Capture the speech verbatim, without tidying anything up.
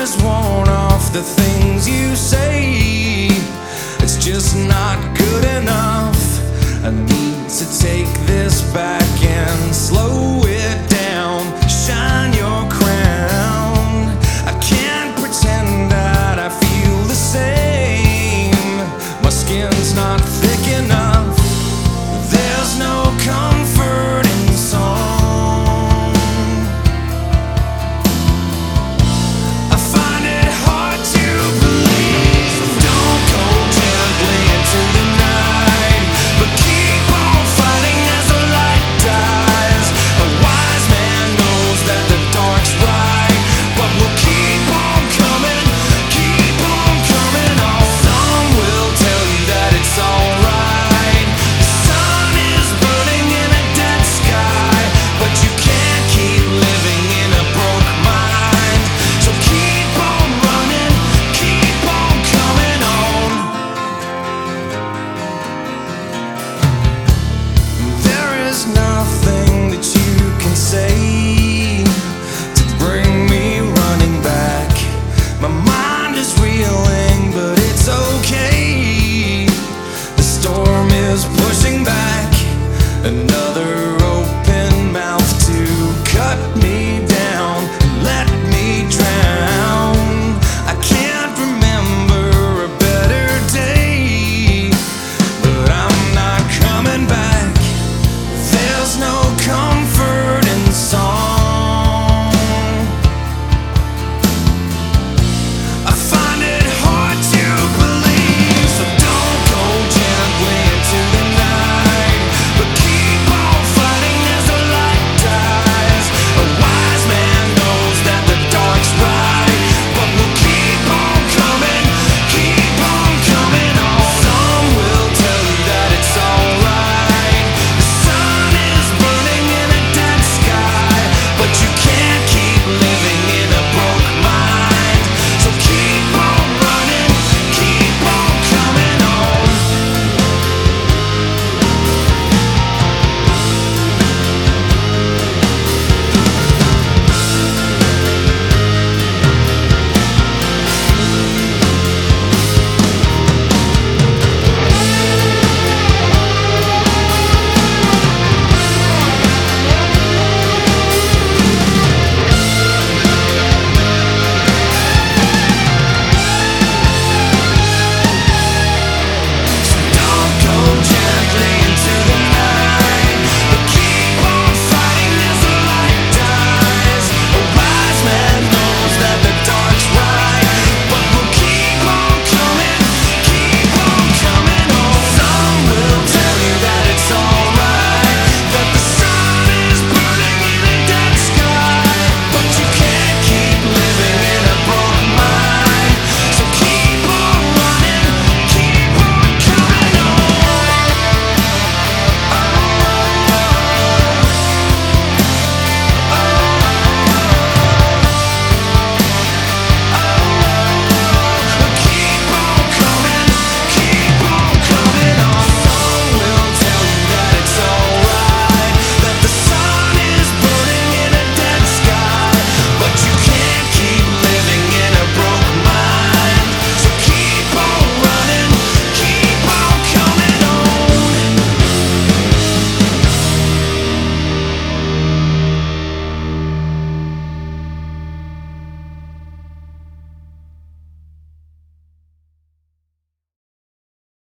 has worn off the things you say. It's just not good enough. I need to take this back and slow it down. Shine your crown. I can't pretend that I feel the same. My skin's not thick enough. There's no comfort in song. I find it hard to believe. Don't go gently into the night, but keep on fighting as the light dies. A wise man knows that the dark's right, but we'll keep on coming, keep on coming on. Some will tell you that it's alright. The sun is burning in a dead sky, but you can't keep living in a broke mind. So keep on running, keep on coming on. There is nothing that you can say to bring me running back. My mind is reeling, but it's okay. The storm is